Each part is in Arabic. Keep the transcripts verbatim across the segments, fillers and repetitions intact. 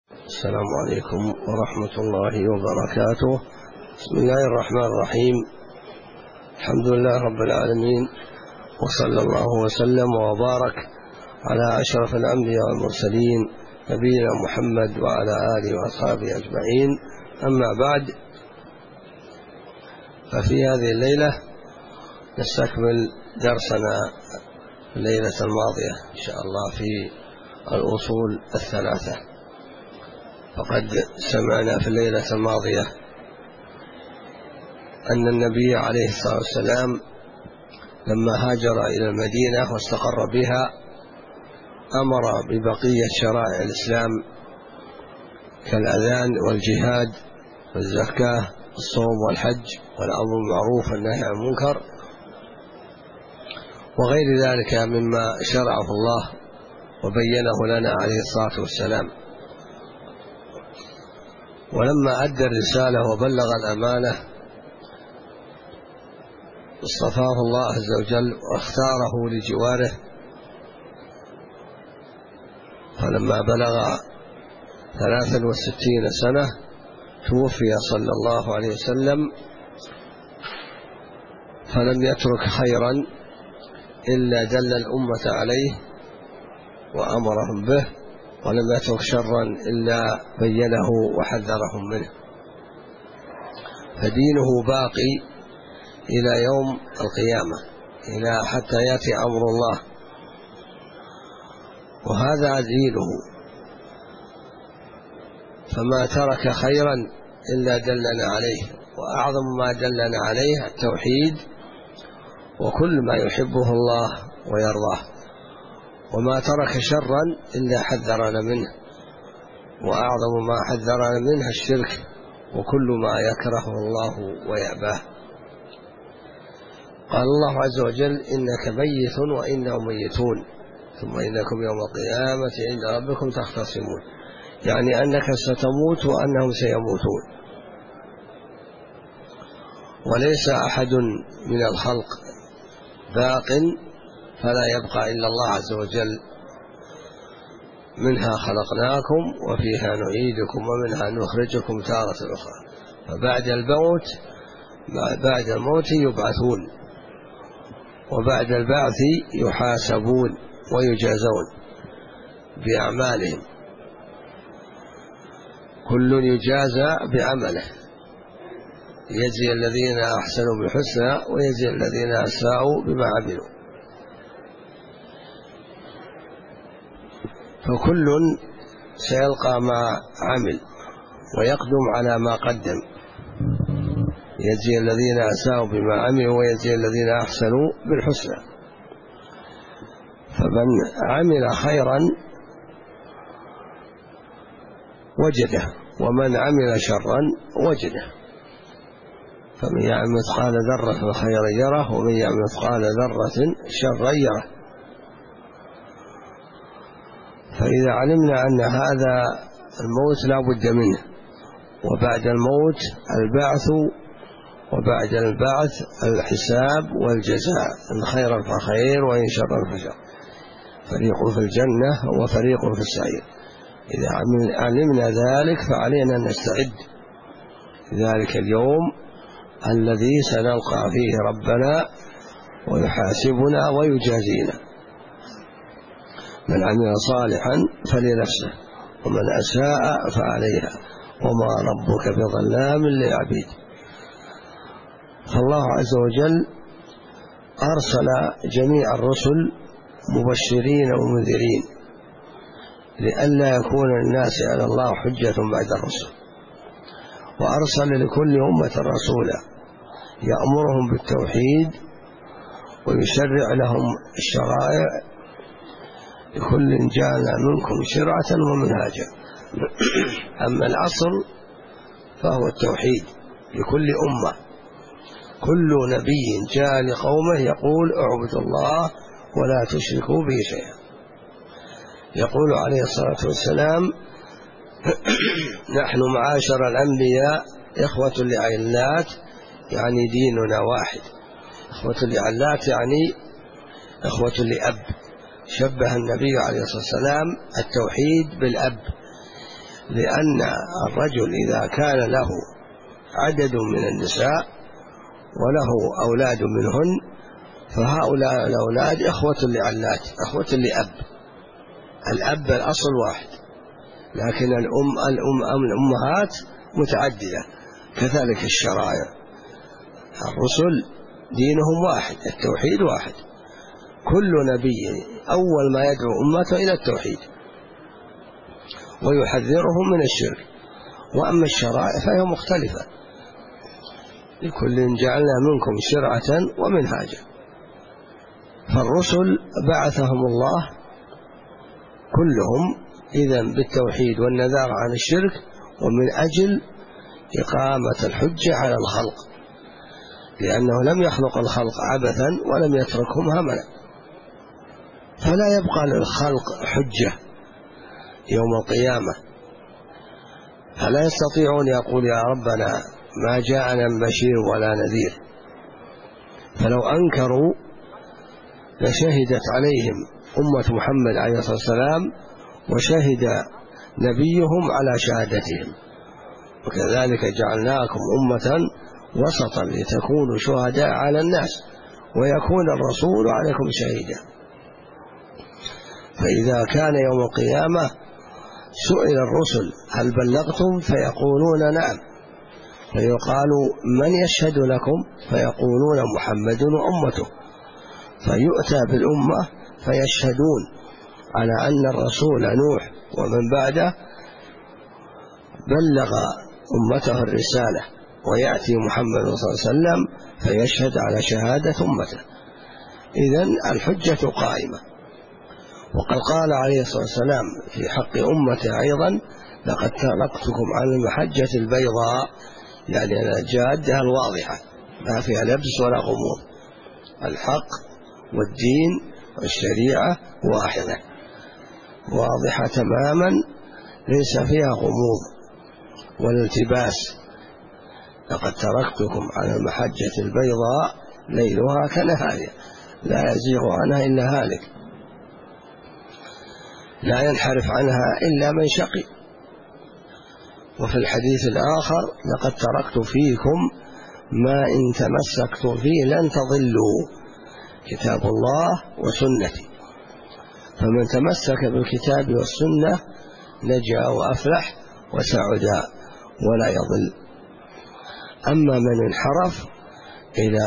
السلام عليكم ورحمة الله وبركاته. بسم الله الرحمن الرحيم. الحمد لله رب العالمين، وصلى الله وسلم وبارك على أشرف الأنبياء والمرسلين نبينا محمد وعلى آله وأصحابه أجمعين. أما بعد، ففي هذه الليلة نستكمل درسنا الليلة الماضية إن شاء الله في الأصول الثلاثة. فقد سمعنا في الليلة الماضية أن النبي عليه الصلاة والسلام لما هاجر إلى المدينة واستقر بها أمر ببقية شرائع الإسلام كالأذان والجهاد والزكاة والصوم والحج والأمر بالمعروف والنهي عن المنكر وغير ذلك مما شرعه الله وبينه لنا عليه الصلاة والسلام. ولما أدى الرسالة وبلغ الأمانة اصطفاه الله عز وجل واختاره لجواره، فلما بلغ ثلاثا وستين سنة توفي صلى الله عليه وسلم، فلم يترك خيرا إلا دل الأمة عليه وأمرهم به، ولم يترك شرا إلا بينه وحذرهم منه، فدينه باقي إلى يوم القيامة، إلى حتى يأتي أمر الله، وهذا دينه، فما ترك خيرا إلا دلنا عليه، وأعظم ما دلنا عليه التوحيد وكل ما يحبه الله ويرضاه، وما ترك شرا إلا حذرنا منه، وأعظم ما حذرنا منه الشرك وكل ما يكرهه الله ويأباه. قال الله عز وجل: إنك ميت وإنهم ميتون ثم إنكم يوم القيامة عند ربكم تختصمون، يعني أنك ستموت وأنهم سيموتون، وليس أحد من الخلق باق فلا يبقى إلا الله عز وجل. منها خلقناكم وفيها نعيدكم ومنها نخرجكم تارة أخرى، فبعد الموت بعد الموت يبعثون، وبعد البعث يحاسبون ويجازون بأعمالهم، كل يجازى بعمله، يجزي الذين أحسنوا بالحسنى ويجزي الذين أساءوا بما عملوا، فكل سيلقى ما عمل ويقدم على ما قدم، يجزي الذين أساءوا بما عملوا ويجزي الذين أحسنوا بالحسنى. فمن عمل خيرا وجده، ومن عمل شرا وجده، فمن يعمل مثقال ذرة خيرا يره ومن يعمل مثقال ذرة شرا يره. فإذا علمنا أن هذا الموت لا بد منه، وبعد الموت البعث، وبعد البعث الحساب والجزاء، إن خيرا فخير وإن شرا فشر، فريق في الجنة وفريق في السعير. إذا علمنا ذلك فعلينا أن نستعد ذلك اليوم الذي سنلقى فيه ربنا ويحاسبنا ويجازينا. من عمل صالحا فلنفسه ومن أساء فعليها وما ربك بظلام للعبيد. فالله عز وجل أرسل جميع الرسل مبشرين ومنذرين لئلا يكون الناس على الله حجة بعد الرسل، وأرسل لكل أمة رسولا يأمرهم بالتوحيد ويشرع لهم الشرائع، لكل جعلنا منكم شرعة ومنهاجا. أما الأصل فهو التوحيد لكل أمة، كل نبي جاء لقومه يقول اعبدوا الله ولا تشركوا به شيئا. يقول عليه الصلاة والسلام: نحن معاشر الأنبياء إخوة لعلات، يعني ديننا واحد. إخوة لعلات يعني إخوة لأب. شبه النبي عليه الصلاة والسلام التوحيد بالأب، لأن الرجل إذا كان له عدد من النساء وله أولاد منهن فهؤلاء الأولاد إخوة لعلات، إخوة لأب، الأب الأصل واحد، لكن الأم الأم الأمهات متعددة. كذلك الشرائع، الرسل دينهم واحد، التوحيد واحد، كل نبي أول ما يدعو أمته إلى التوحيد ويحذرهم من الشرك، وأما الشرائع فهي مختلفة، لكل جعلنا منكم شرعة ومنهاجا. فالرسل بعثهم الله كلهم إذن بالتوحيد والنذار عن الشرك، ومن أجل إقامة الحجة على الخلق، لأنه لم يخلق الخلق عبثا ولم يتركهم هملا، فلا يبقى للخلق حجة يوم القيامة، فلا يستطيعون يقول يا ربنا ما جاءنا بشير ولا نذير. فلو أنكروا لشهدت عليهم أمة محمد عليه الصلاة والسلام وشهد نبيهم على شهادتهم، وكذلك جعلناكم أمة وسطا لتكونوا شهداء على الناس ويكون الرسول عليكم شهيدا. فإذا كان يوم القيامة سئل الرسل هل بلغتم فيقولون نعم، فيقال من يشهد لكم فيقولون محمد وأمته، فيؤتى بالأمة فيشهدون على أن الرسول نوح ومن بعده بلغ أمته الرسالة، ويأتي محمد صلى الله عليه وسلم فيشهد على شهادة أمته. إذن الحجة قائمة. وقد قال عليه الصلاة والسلام في حق أمته أيضا لقد تركتكم على المحجة البيضاء، يعني الجادة الواضحة ما فيها لبس ولا غموض، الحق والدين والشريعة واحدة واضحة تماما ليس فيها غموض ولا التباس. لقد تركتكم على المحجة البيضاء ليلها كنهارها لا يزيغ عنها إلا هالك، لا ينحرف عنها إلا من شقي. وفي الحديث الآخر لقد تركت فيكم ما إن تمسكتم فيه لن تضلوا، كتاب الله وسنتي، فمن تمسك بالكتاب والسنة نجا وأفلح وسعدا ولا يضل. أما من انحرف إلى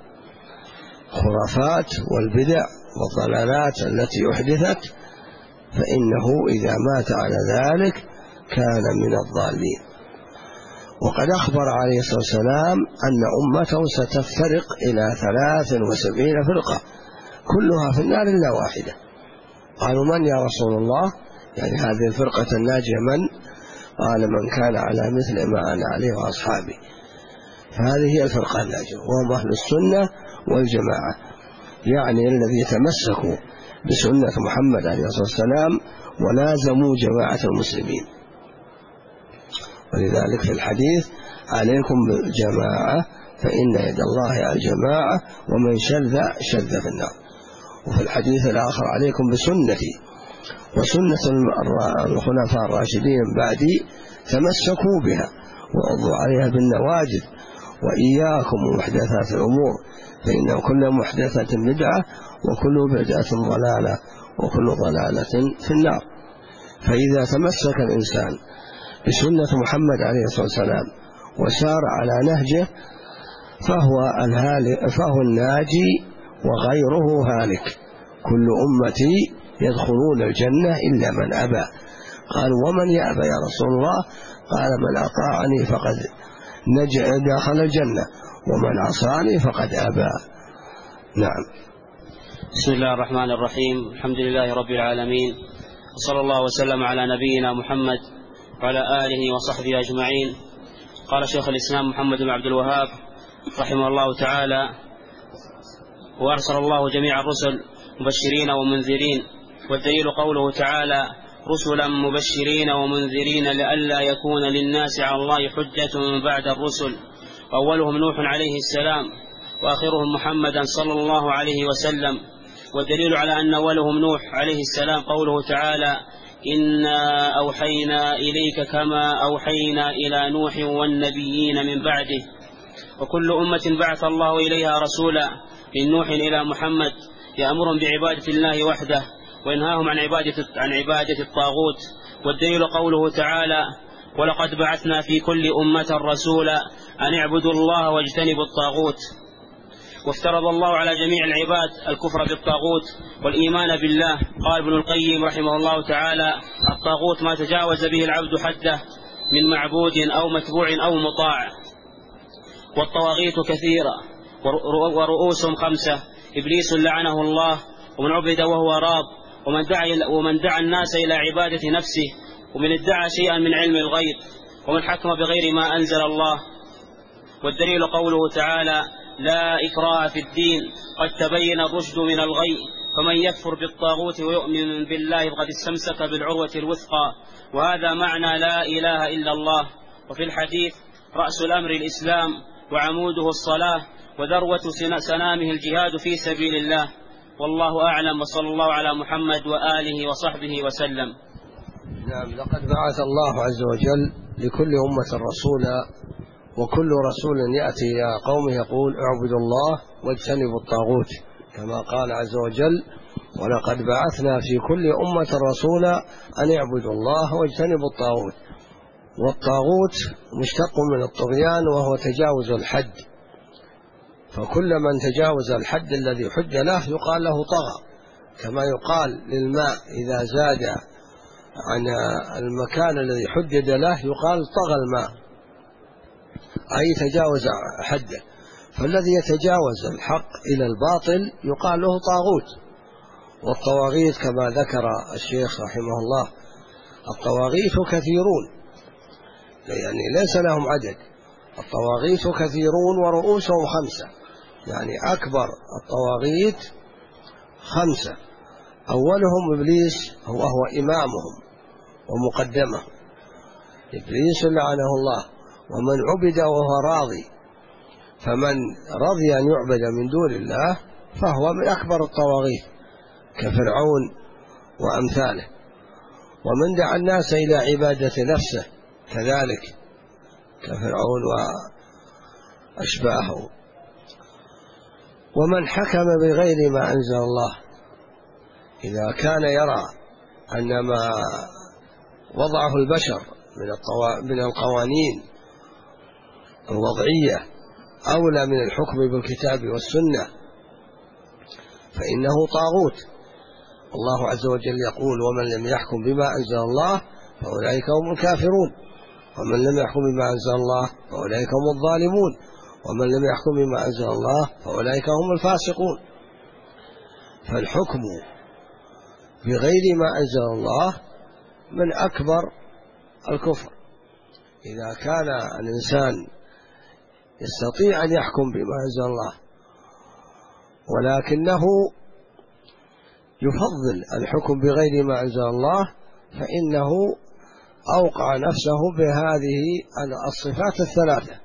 خرافات والبدع والضلالات التي أحدثت فإنه إذا مات على ذلك كان من الضالين. وقد أخبر عليه الصلاة والسلام أن أمته ستفترق إلى ثلاث وسبعين فرقة كلها في النار إلا واحدة. قالوا من يا رسول الله؟ يعني هذه الفرقة الناجية من؟ قال من كان على مثل ما أنا عليه وأصحابي. فهذه هي الفرقة الناجية، وهم أهل السنة والجماعة، يعني الذي تمسكوا بسنة محمد عليه الصلاة والسلام ولازموا جماعة المسلمين. ولذلك في الحديث عليكم بالجماعة فإن يد الله على الجماعة ومن شذ شذ في النار. وفي الحديث الآخر عليكم بسنتي وسنة الخلفاء الراشدين بعدي تمسكوا بها وعضوا عليها بالنواجذ، وإياكم ومحدثات الأمور فإن كل محدثة بدعة وكل بدعة ضلالة وكل ضلالة في النار. فإذا تمسك الإنسان بسنة محمد عليه الصلاة والسلام وسار على نهجه فهو, فهو الناجي وغيره هالك. كل أمتي يدخلون الجنة إلا من أبى. قال ومن يأبى يا رسول الله؟ قال من أطاعني فقد دخل الجنة ومن عصاني فقد أبى. نعم. بسم الله الرحمن الرحيم. الحمد لله رب العالمين، وصلى الله وسلم على نبينا محمد وعلى آله وصحبه أجمعين. قال شيخ الإسلام محمد بن عبد الوهاب رحمه الله تعالى: وأرسل الله جميع الرسل مبشرين ومنذرين، والدليل قوله تعالى: رسلا مبشرين ومنذرين لئلا يكون للناس على الله حجة بعد الرسل. أولهم نوح عليه السلام وآخرهم محمدا صلى الله عليه وسلم. والدليل على أن أولهم نوح عليه السلام قوله تعالى: إنا أوحينا إليك كما أوحينا إلى نوح والنبيين من بعده. وكل أمة بعث الله إليها رسولا من نوح إلى محمد يأمرهم بعبادة الله وحده وينهاهم عن عبادة, عن عبادة الطاغوت. والدليل قوله تعالى: ولقد بعثنا في كل أمة رسولا أن اعبدوا الله واجتنبوا الطاغوت. وافترض الله على جميع العباد الكفر بالطاغوت والإيمان بالله. قال ابن القيم رحمه الله تعالى: الطاغوت ما تجاوز به العبد حده من معبود أو متبوع أو مطاع. والطواغيت كثيرة ورؤوسهم خمسة: إبليس لعنه الله، ومن عبد وهو راض، ومن دعا, ومن دعا الناس إلى عبادة نفسه، ومن ادعى شيئا من علم الغيب، ومن حكم بغير ما أنزل الله. والدليل قوله تعالى: لا إكراه في الدين قد تبين الرشد من الغي، فمن يكفر بالطاغوت ويؤمن بالله فقد استمسك بالعروة الوثقى. وهذا معنى لا إله إلا الله. وفي الحديث: رأس الأمر الإسلام وعموده الصلاة وذروة سنامه الجهاد في سبيل الله. والله أعلم، وصلى الله على محمد وآله وصحبه وسلم. نعم، لقد بعث الله عز وجل لكل أمة رسولا، وكل رسول يأتي إلى قومه يقول: اعبدوا الله واجتنبوا الطاغوت، كما قال عز وجل: ولقد بعثنا في كل أمة رسولا أن اعبدوا الله واجتنبوا الطاغوت. والطاغوت مشتق من الطغيان، وهو تجاوز الحد، فكل من تجاوز الحد الذي حد له يقال له طغى، كما يقال للماء إذا زاد عن المكان الذي حدد له يقال طغى الماء، أي تجاوز حده. فالذي يتجاوز الحق إلى الباطل يقال له طاغوت. والطواغيت كما ذكر الشيخ رحمه الله: الطواغيت كثيرون، يعني ليس لهم عدد. الطواغيت كثيرون ورؤوسهم خمسة، يعني أكبر الطواغيت خمسة. أولهم إبليس، وهو إمامهم ومقدمهم، إبليس لعنه الله. ومن عبد وهو راضي، فمن رضي أن يعبد من دون الله فهو من أكبر الطواغيت كفرعون وأمثاله. ومن دعا الناس إلى عبادة نفسه كذلك كفرعون وأشباهه. ومن حكم بغير ما أنزل الله، إذا كان يرى أن ما وضعه البشر من القوانين الوضعية أولى من الحكم بالكتاب والسنة فإنه طاغوت. الله عز وجل يقول: ومن لم يحكم بما أنزل الله فأولئك هم الكافرون، ومن لم يحكم بما أنزل الله فأولئك هم الظالمون، ومن لم يحكم بما أنزل الله فأولئك هم الفاسقون. فالحكم بغير ما أنزل الله من أكبر الكفر. إذا كان الإنسان يستطيع أن يحكم بما أنزل الله ولكنه يفضل الحكم بغير ما أنزل الله، فإنه أوقع نفسه بهذه الصفات الثلاثة: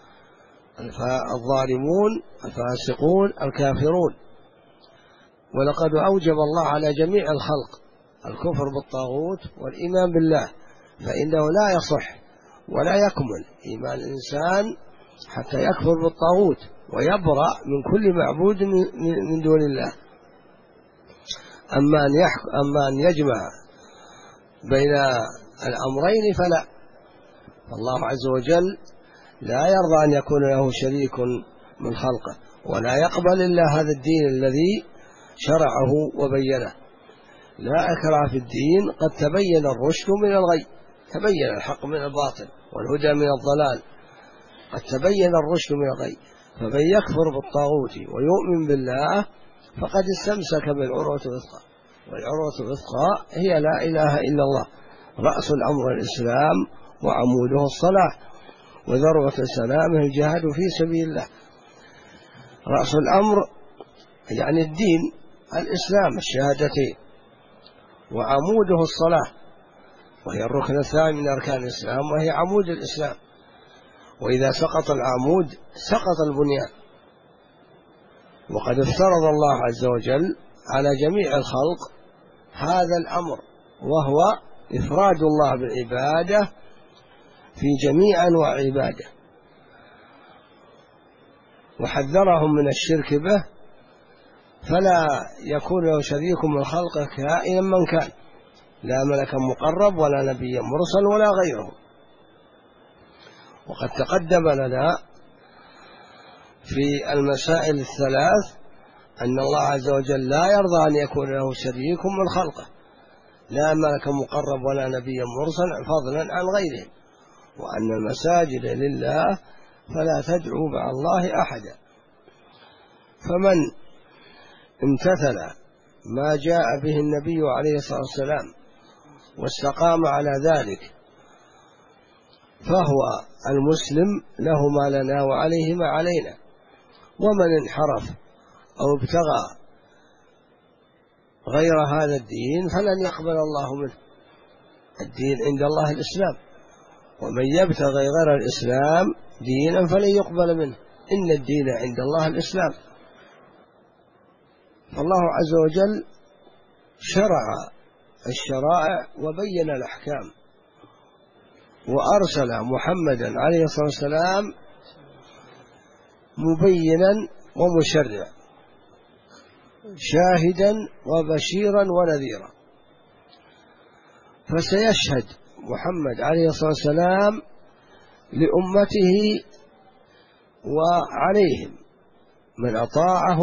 الظالمون، الفاسقون، الكافرون. ولقد أوجب الله على جميع الخلق الكفر بالطاغوت والإيمان بالله، فإنه لا يصح ولا يكمل إيمان الإنسان حتى يكفر بالطاغوت ويبرأ من كل معبود من دون الله. أما أن, أما أن يجمع بين الأمرين فلا. الله عز وجل لا يرضى أن يكون له شريك من خلقه، ولا يقبل إلا هذا الدين الذي شرعه وبينه. لا إكراه في الدين، قد تبين الرشد من الغي، تبين الحق من الباطل والهدى من الضلال، قد تبين الرشد من الغي. فمن يكفر بالطاغوت ويؤمن بالله فقد استمسك بالعروة الوثقى، والعروة الوثقى هي لا إله إلا الله. رأس الأمر الإسلام وعموده الصلاة وذروة سنامه الجهاد في سبيل الله. رأس الأمر يعني الدين الإسلام الشهادتين، وعموده الصلاة وهي الركن الثاني من أركان الإسلام، وهي عمود الإسلام. وإذا سقط العمود سقط البنيان. وقد افترض الله عز وجل على جميع الخلق هذا الأمر، وهو إفراد الله بالعبادة في جميع أنواع العبادة، وحذرهم من الشرك به، فلا يكون له شريك من خلقه كائنا من كان، لا ملك مقرب ولا نبي مرسل ولا غيره. وقد تقدم لنا في المسائل الثلاث أن الله عز وجل لا يرضى أن يكون له شريك من خلقه، لا ملك مقرب ولا نبي مرسل فضلا عن غيره، وأن المساجد لله فلا تدعوا مع الله أحدا. فمن امتثل ما جاء به النبي عليه الصلاة والسلام واستقام على ذلك فهو المسلم له ما لنا وعليه ما علينا. ومن انحرف أو ابتغى غير هذا الدين فلن يقبل الله منه. الدين عند الله الإسلام، ومن يبتغي غير الإسلام دينا فلن يقبل منه، إن الدين عند الله الإسلام. فالله عز وجل شرع الشرائع وبين الأحكام، وأرسل محمدا عليه الصلاة والسلام مبينا ومشرع، شاهدا وبشيرا ونذيرا. فسيشهد محمد عليه الصلاة والسلام لأمته وعليهم، من أطاعه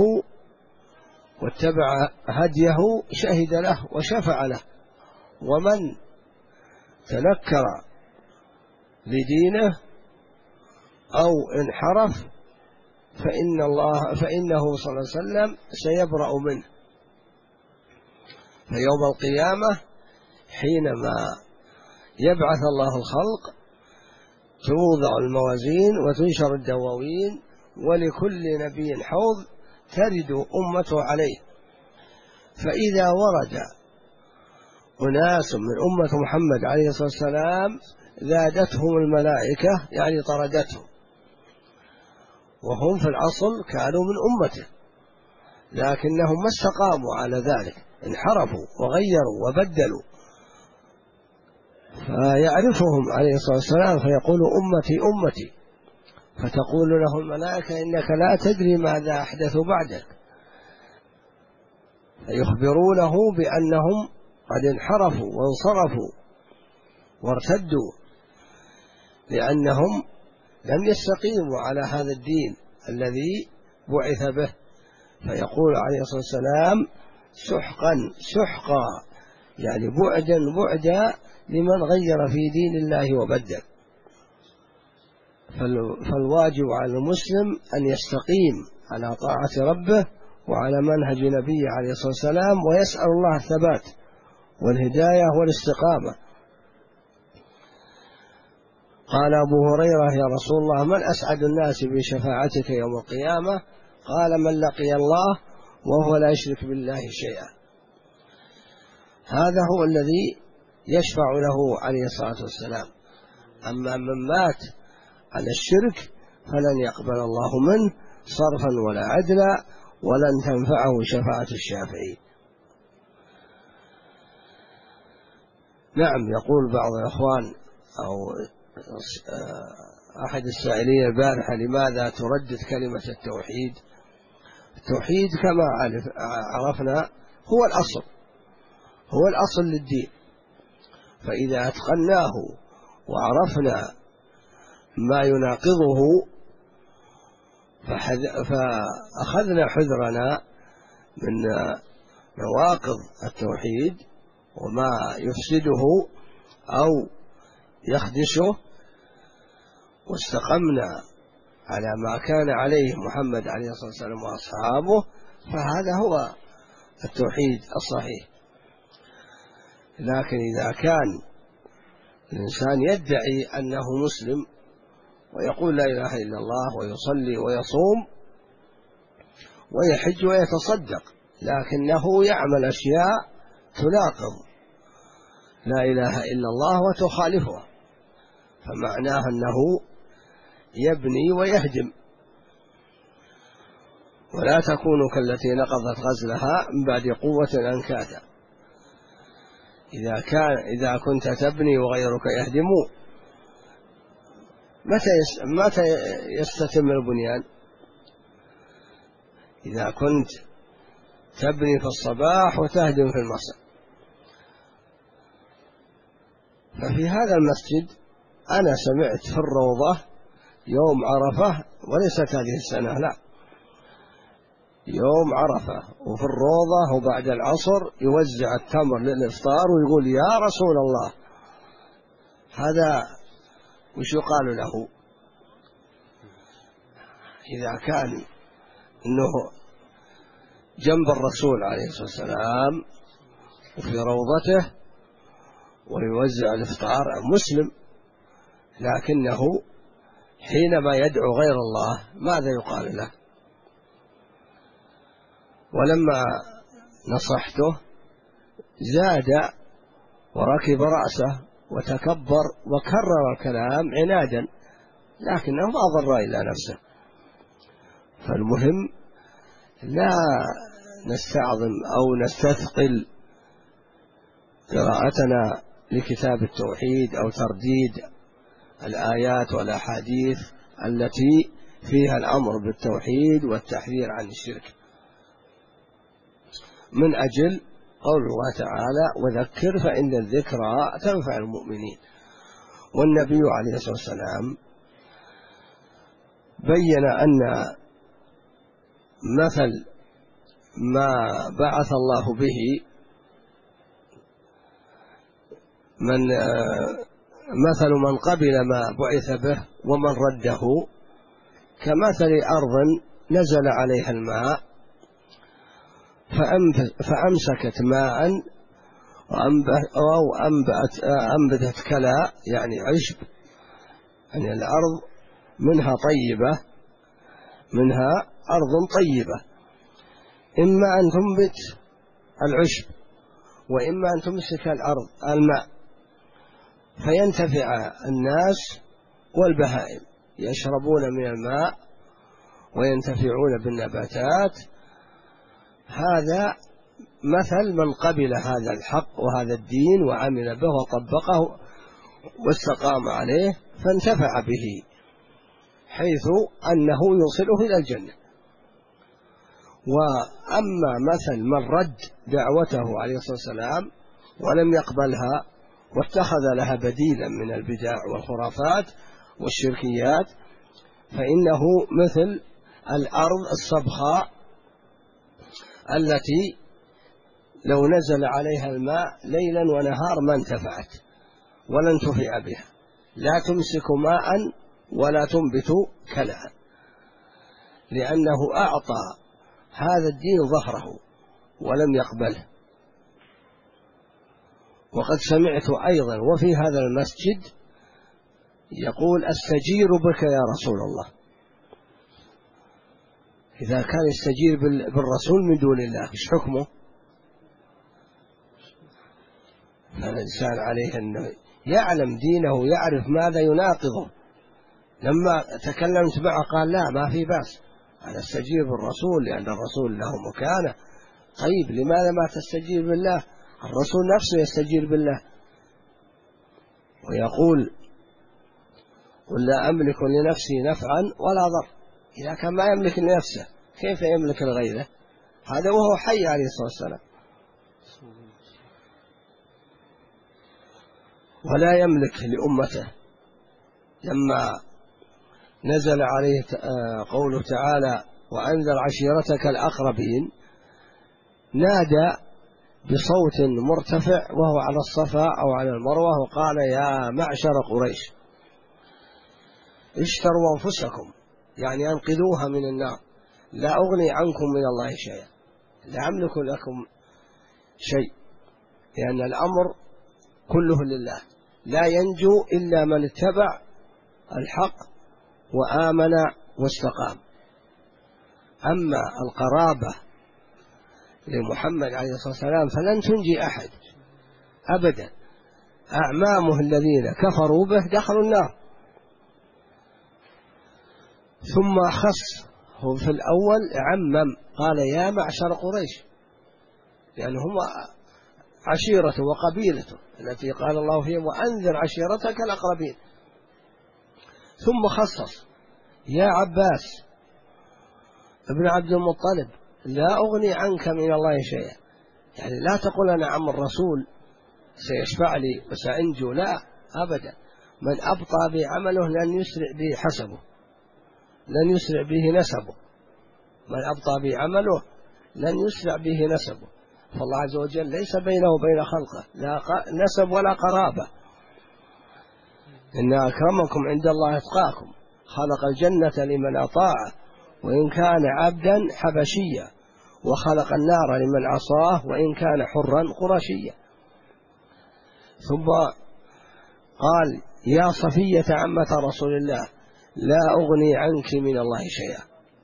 واتبع هديه شهد له وشفع له، ومن تنكر لدينه أو انحرف فإن الله فإنه صلى الله عليه وسلم سيبرأ منه. فيوم القيامة حينما يبعث الله الخلق توضع الموازين وتنشر الدواوين، ولكل نبي حوض ترد أمته عليه. فإذا ورد أناس من أمة محمد عليه الصلاة والسلام زادتهم الملائكة، يعني طردتهم، وهم في الأصل كانوا من أمته، لكنهم ما استقاموا على ذلك، انحرفوا وغيروا وبدلوا. فيعرفهم عليه الصلاة والسلام فيقول أمتي أمتي، فتقول له الملائكة إنك لا تدري ماذا أحدثوا بعدك، فيخبرونه بأنهم قد انحرفوا وانصرفوا وارتدوا، لأنهم لم يستقيموا على هذا الدين الذي بعث به. فيقول عليه الصلاة والسلام سحقا سحقا، يعني بعدا بعدا لمن غير في دين الله وبدل. فالواجب على المسلم أن يستقيم على طاعة ربه وعلى منهج نبيه عليه الصلاة والسلام، ويسأل الله الثبات والهداية والاستقامة. قال أبو هريرة يا رسول الله من أسعد الناس بشفاعتك يوم القيامة؟ قال من لقي الله وهو لا يشرك بالله شيئا. هذا هو الذي يشفع له عليه الصلاة والسلام. أما من مات على الشرك فلن يقبل الله منه صرفا ولا عدلا، ولن تنفعه شفاعة الشافعين. نعم، يقول بعض الأخوان أو أحد السائلين البارحة لماذا تردد كلمة التوحيد؟ التوحيد كما عرفنا هو الأصل، هو الأصل للدين، فإذا أتقناه وعرفنا ما يناقضه فأخذنا حذرنا من نواقض التوحيد وما يفسده أو يخدشه، واستقمنا على ما كان عليه محمد عليه الصلاة والسلام وأصحابه، فهذا هو التوحيد الصحيح. لكن إذا كان الإنسان يدعي أنه مسلم ويقول لا إله إلا الله ويصلي ويصوم ويحج ويتصدق، لكنه يعمل أشياء تناقض لا إله إلا الله وتخالفها، فمعناه أنه يبني ويهدم. ولا تكونوا كالتي نقضت غزلها من بعد قوة أنكاثا. إذا كان إذا كنت تبني وغيرك يهدم متى متى يستتم البنيان؟ إذا كنت تبني في الصباح وتهدم في المساء. ففي هذا المسجد أنا سمعت في الروضة يوم عرفة، وليست هذه السنة، لا، يوم عرفة وفي الروضة وبعد العصر يوزع التمر للإفطار ويقول يا رسول الله. هذا وش يقال له؟ إذا كان إنه جنب الرسول عليه الصلاة والسلام وفي روضته ويوزع الإفطار مسلم، لكنه حينما يدعو غير الله ماذا يقال له؟ ولما نصحته زاد وركب رأسه وتكبر وكرر الكلام عنادا، لكنه ما ضر إلا نفسه. فالمهم لا نستعظم أو نستثقل قراءتنا لكتاب التوحيد أو ترديد الآيات والأحاديث التي فيها الأمر بالتوحيد والتحذير عن الشرك، من أجل قول الله تعالى وذكر فإن الذكرى تنفع المؤمنين. والنبي عليه الصلاة والسلام بين أن مثل ما بعث الله به من مثل من قبل ما بعث به ومن رده كمثل أرض نزل عليها الماء فأمسكت ماء أو أنبتت, أنبتت كلا، يعني عشب، يعني الأرض منها طيبة، منها أرض طيبة، إما أن تنبت العشب وإما أن تمسك الأرض الماء فينتفع الناس والبهائم، يشربون من الماء وينتفعون بالنباتات. هذا مثل من قبل هذا الحق وهذا الدين وعمل به وطبقه واستقام عليه فانتفع به، حيث أنه يوصله إلى الجنة. وأما مثل من رد دعوته عليه الصلاة والسلام ولم يقبلها واتخذ لها بديلا من البدع والخرافات والشركيات فإنه مثل الأرض الصبخاء التي لو نزل عليها الماء ليلا ونهار ما انتفعت ولا انتفع بها، لا تمسك ماء ولا تنبت كلأ، لأنه أعطى هذا الدين ظهره ولم يقبله. وقد سمعت أيضا وفي هذا المسجد يقول أستجير بك يا رسول الله. إذا كان يستجير بالرسول من دون الله إيش حكمه؟ فالإنسان عليه أنه يعلم دينه، يعرف ماذا يناقضه. لما تكلمت معه قال لا ما في بأس، أنا استجير بالرسول لأن الرسول له مكانة. طيب لماذا ما تستجير بالله؟ الرسول نفسه يستجير بالله ويقول قل لا أملك لنفسي نفعا ولا ضر. إذا كان ما يملك لنفسه كيف يملك لغيره؟ هذا وهو حي عليه الصلاة والسلام. ولا يملك لأمته. لما نزل عليه قوله تعالى وأنذر عشيرتك الأقربين نادى بصوت مرتفع وهو على الصفا أو على المروة وقال يا معشر قريش اشتروا أنفسكم، يعني أنقذوها من النار، لا أغني عنكم من الله شيئا، لا أملك لكم شيء، لأن الأمر كله لله، لا ينجو إلا من اتبع الحق وآمن واستقام. أما القرابة لمحمد عليه الصلاة والسلام فلن تنجي أحد أبدا. أعمامه الذين كفروا به دخلوا النار. ثم خص هو في الأول عمم قال يا معشر قريش، لأن هم عشيرته وقبيلته التي قال الله فيهم وأنذر عشيرتك الأقربين. ثم خصص يا عباس ابن عبد المطلب لا أغني عنك من الله شيئا، يعني لا تقول أنا عم الرسول سيشفع لي وسأنجو، لا أبدا. من أبطأ بعمله لن يسرع به حسبه، لن يسرع به نسبه. من أبطأ بعمله لن يسرع به نسبه. فالله عز وجل ليس بينه وبين خلقه لا نسب ولا قرابة. إن أكرمكم عند الله أتقاكم. خلق الجنة لمن أطاعه وإن كان عبدا حبشيا، وخلق النار لمن عصاه وإن كان حرا قرشيا. ثم قال يا صفية عمة رسول الله لا أغني عنك من الله شيئا.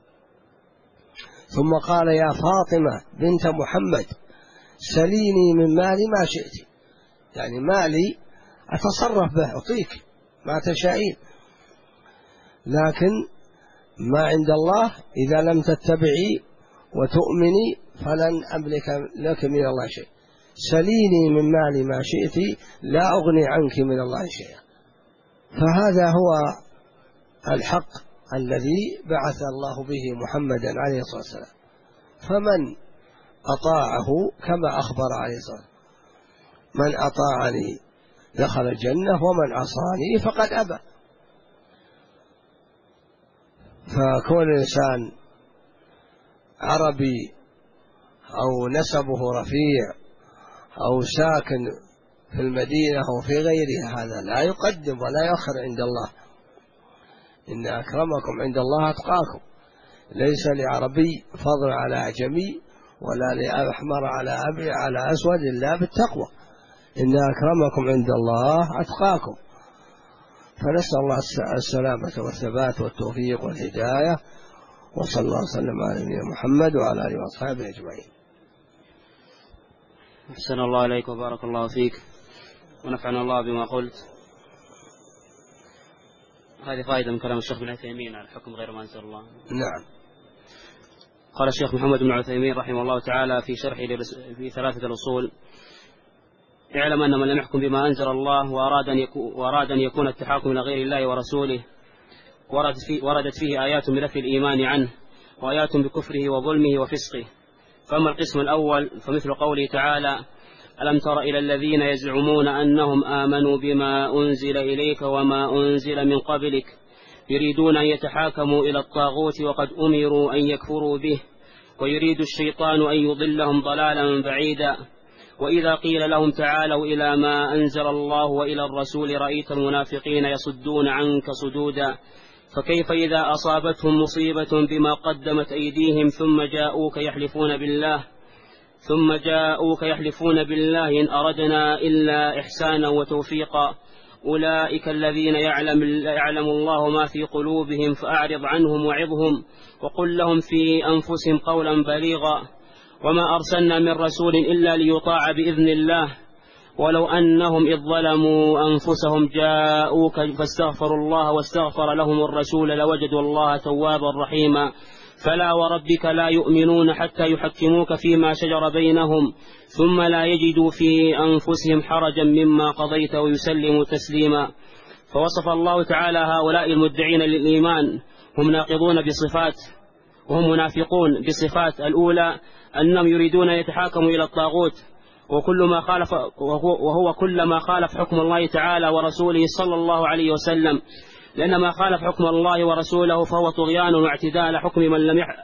ثم قال يا فاطمة بنت محمد سليني من مالي ما شئت، يعني مالي أتصرف به أعطيك ما تشائين، لكن ما عند الله إذا لم تتبعي وتؤمني فلن أملك لك من الله شيء. سليني من مالي ما شئت لا أغني عنك من الله شيئا. فهذا هو الحق الذي بعث الله به محمدا عليه الصلاة والسلام. فمن أطاعه كما أخبر عليه الصلاة والسلام من أطاعني دخل الجنة ومن عصاني فقد أبى. فكون الإنسان عربي أو نسبه رفيع أو ساكن في المدينة أو في غيرها هذا لا يقدم ولا يؤخر عند الله. إن أكرمكم عند الله أتقاكم. ليس لعربي فضل على أعجمي ولا لأحمر على أبي على أسود إلا بالتقوى. إن أكرمكم عند الله أتقاكم. فنسأل الله السلامة والثبات والتوفيق والهداية، وصلى الله وسلم على نبينا محمد وعلى آله وأصحابه أجمعين. أحسن الله عليك وبارك الله فيك ونفعنا الله بما قلت. هذه فائدة من كلام الشيخ بن عثيمين على الحكم غير ما أنزل الله. نعم. قال الشيخ محمد بن عثيمين رحمه الله تعالى في شرحه في ثلاثة الأصول: اعلم أن من لم يحكم بما أنزل الله وأراد أن يكون, وأراد أن يكون التحاكم إلى غير الله ورسوله ورد فيه وردت فيه آيات بنفي الإيمان عنه وآيات بكفره وظلمه وفسقه. فأما القسم الأول فمثل قوله تعالى: ألم تر إلى الذين يزعمون أنهم آمنوا بما أنزل إليك وما أنزل من قبلك يريدون أن يتحاكموا إلى الطاغوت وقد أمروا أن يكفروا به ويريد الشيطان أن يضلهم ضلالا بعيدا. وإذا قيل لهم تعالوا إلى ما أنزل الله وإلى الرسول رأيت المنافقين يصدون عنك صدودا. فكيف إذا أصابتهم مصيبة بما قدمت أيديهم ثم جاءوك يحلفون بالله ثم جاءوك يحلفون بالله إن أردنا إلا إحسانا وتوفيقا أولئك الذين يعلم, يعلم الله ما في قلوبهم فأعرض عنهم وعظهم وقل لهم في أنفسهم قولا بليغا. وما أرسلنا من رسول إلا ليطاع بإذن الله ولو أنهم إذ ظلموا أنفسهم جاءوك فاستغفروا الله واستغفر لهم الرسول لوجدوا الله توابا رحيما. فلا وربك لا يؤمنون حتى يحكموك فيما شجر بينهم ثم لا يجدوا في أنفسهم حرجا مما قضيت ويسلموا تسليما. فوصف الله تعالى هؤلاء المدعين للإيمان هم ناقضون بصفات وهم منافقون بصفات. الأولى أنهم يريدون أن يتحاكموا إلى الطاغوت وكل ما خالف وهو كل ما خالف حكم الله تعالى ورسوله صلى الله عليه وسلم، لأن ما خالف حكم الله ورسوله فهو طغيان واعتداء على حكم من لم يح...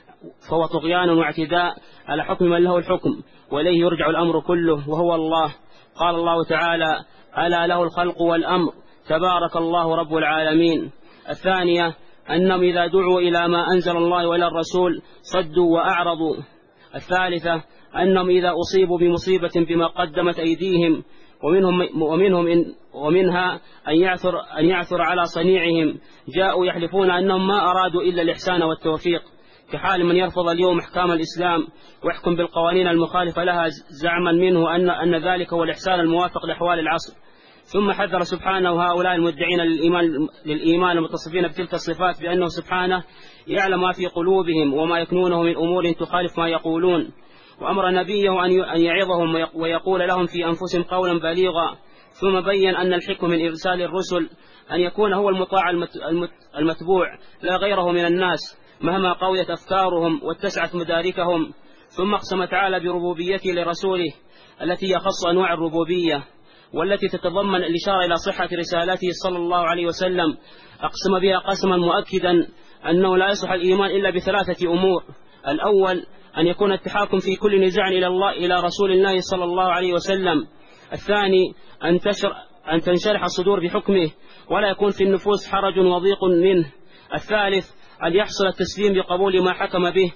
فهو طغيان واعتداء على حكم من له الحكم وإليه يرجع الأمر كله وهو الله. قال الله تعالى: ألا له الخلق والأمر تبارك الله رب العالمين. الثانية أنهم إذا دعوا إلى ما أنزل الله وإلى الرسول صدوا وأعرضوا. الثالثة أنهم إذا أصيبوا بمصيبة بما قدمت أيديهم ومنهم ومنهم إن ومنها أن يعثر أن يعثر على صنيعهم جاءوا يحلفون أنهم ما أرادوا إلا الإحسان والتوفيق، كحال من يرفض اليوم أحكام الإسلام ويحكم بالقوانين المخالفة لها زعما منه أن أن ذلك هو الإحسان الموافق لأحوال العصر. ثم حذر سبحانه هؤلاء المدعين للإيمان للإيمان المتصفين بتلك الصفات بأنه سبحانه يعلم ما في قلوبهم وما يكنونه من أمور تخالف ما يقولون. وأمر نبيه أن يعظهم ويقول لهم في أنفسهم قولا بليغا. ثم بين أن الحكم من إرسال الرسل أن يكون هو المطاع المتبوع لا غيره من الناس مهما قويت أفكارهم واتسعت مداركهم. ثم اقسم تعالى بربوبيته لرسوله التي يخص أنواع الربوبية والتي تتضمن الإشارة إلى صحة رسالته صلى الله عليه وسلم. أقسم بها قسما مؤكدا أنه لا يصح الإيمان إلا بثلاثة أمور: الأول أن يكون التحاكم في كل نزاع إلى الله إلى رسول الله صلى الله عليه وسلم. الثاني أن, أن تنشرح الصدور بحكمه ولا يكون في النفوس حرج وضيق منه. الثالث أن يحصل التسليم بقبول ما حكم به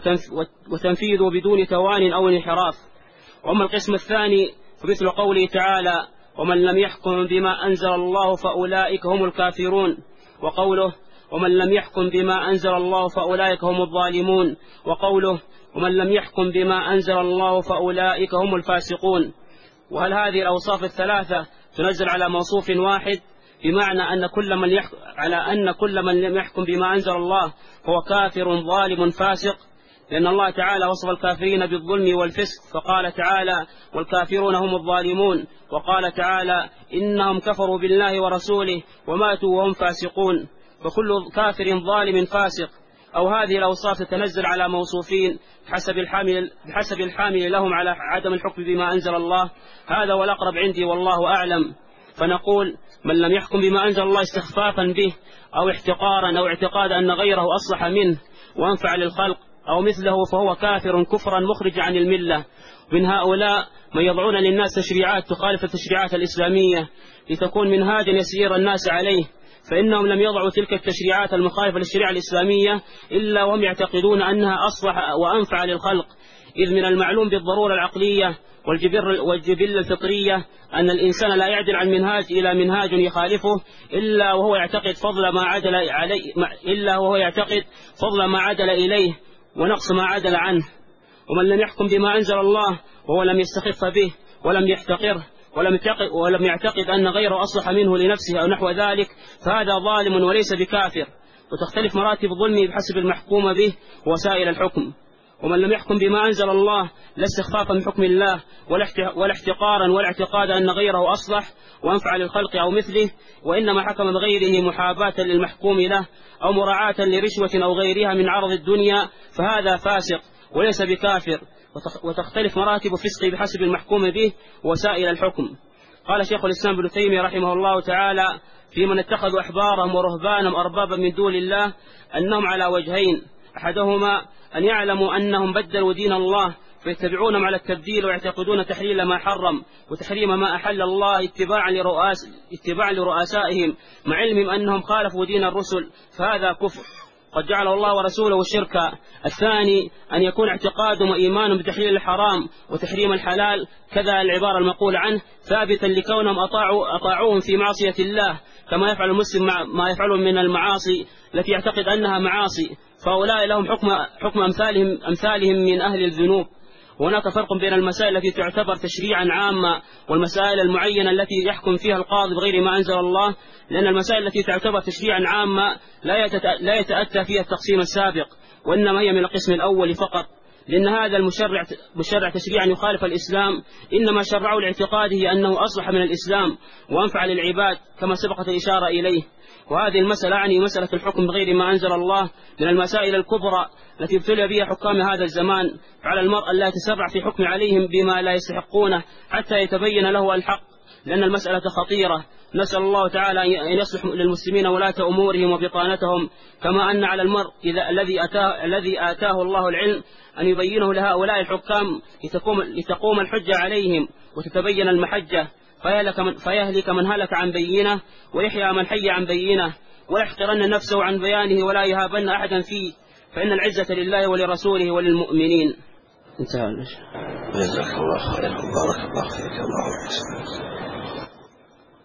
وتنفيذه بدون توان أو انحراف. وأما القسم الثاني فمثل قوله تعالى: ومن لم يحكم بما أنزل الله فأولئك هم الكافرون، وقوله: ومن لم يحكم بما أنزل الله فأولئك هم الظالمون، وقوله: ومن لم يحكم بما أنزل الله فأولئك هم الفاسقون. وهل هذه الأوصاف الثلاثة تنزل على موصوف واحد، بمعنى أن كل من يحكم على أن كل من لم يحكم بما أنزل الله هو كافر ظالم فاسق؟ لأن الله تعالى وصف الكافرين بالظلم والفسق فقال تعالى: والكافرون هم الظالمون، وقال تعالى: إنهم كفروا بالله ورسوله وماتوا وهم فاسقون. فكل كافر ظالم فاسق. أو هذه الأوصاف تتنزل على موصوفين بحسب الحامل, بحسب الحامل لهم على عدم الحكم بما أنزل الله. هذا والأقرب عندي والله أعلم. فنقول: من لم يحكم بما أنزل الله استخفافا به أو احتقارا أو اعتقاد أن غيره أصلح منه وأنفع للخلق أو مثله فهو كافر كفرا مخرج عن الملة. من هؤلاء من يضعون للناس تشريعات تخالف التشريعات الإسلامية لتكون منهاجا يسير الناس عليه، فإنهم لم يضعوا تلك التشريعات المخالفة للشريعة الإسلامية إلا وهم يعتقدون أنها أصلح وأنفع للخلق، إذ من المعلوم بالضرورة العقلية والجبلة الفطرية أن الإنسان لا يعدل عن منهاج إلى منهاج يخالفه إلا وهو يعتقد فضل ما عدل عليه إلا وهو يعتقد فضل ما عدل إليه ونقص ما عدل عنه. ومن لم يحكم بما أنزل الله وهو لم يستخف به ولم يحتقره ولم يعتقد, ولم يعتقد أن غيره أصلح منه لنفسه أو نحو ذلك فهذا ظالم وليس بكافر. وتختلف مراتب ظلمه بحسب المحكوم به ووسائل الحكم. ومن لم يحكم بما أنزل الله لا استخفافا من حكم الله ولا احتقارا ولا اعتقاد أن غيره أصلح وأنفع للخلق أو مثله، وإنما حكم بغيره محاباة للمحكوم له أو مراعاة لرشوة أو غيرها من عرض الدنيا فهذا فاسق وليس بكافر. وتختلف مراتب فسقه بحسب المحكوم به ووسائل الحكم. قال شيخ الإسلام ابن تيمية رحمه الله تعالى في من اتخذوا أحبارهم ورهبانهم أربابا من دون الله أنهم على وجهين: أحدهما أن يعلموا أنهم بدلوا دين الله فيتبعونهم على التبديل ويعتقدون تحليل ما حرم وتحريم ما أحل الله اتباعا لرؤاس اتباعا لرؤسائهم مع علمهم أنهم خالفوا دين الرسل فهذا كفر قد جعله الله ورسوله شركا. الثاني أن يكون اعتقادهم وإيمانهم بتحليل الحرام وتحريم الحلال كذا العبارة المقول عنه ثابتا لكونهم أطاعوا أطاعوهم في معصية الله كما يفعل المسلم مع ما يفعله من المعاصي التي يعتقد أنها معاصي، فأولئك لهم حكم حكم أمثالهم أمثالهم من أهل الذنوب. وهناك فرق بين المسائل التي تعتبر تشريعا عاما والمسائل المعينة التي يحكم فيها القاضي بغير ما أنزل الله، لأن المسائل التي تعتبر تشريعا عاما لا يتأتى فيها التقسيم السابق وإنما هي من القسم الأول فقط، لأن هذا المشرع مشرع تشريعا يخالف الإسلام إنما شرعوا لاعتقاده أنه أصلح من الإسلام وأنفع للعباد كما سبقت الإشارة إليه. وهذه المسألة يعني مسألة الحكم بغير ما أنزل الله من المسائل الكبرى التي ابتلي بها حكام هذا الزمان، فعلى المرء لا يتسرع في حكم عليهم بما لا يستحقونه حتى يتبين له الحق، لأن المسألة خطيرة. نسأل الله تعالى أن يصلح للمسلمين ولاة أمورهم وبطانتهم، كما أن على المرء إذا الذي آتاه, الذي آتاه الله العلم أن يبينه لهؤلاء الحكام لتقوم, لتقوم الحجة عليهم وتتبين المحجة، فيهلك من, فيهلك من هلك عن بينه ويحيى من حي عن بينه، ولا يحقرن نفسه عن بيانه ولا يهابن أحدا فيه، فإن العزة لله ولرسوله وللمؤمنين. انتهى. جزاك الله خيرا. بارك الله فيك. الله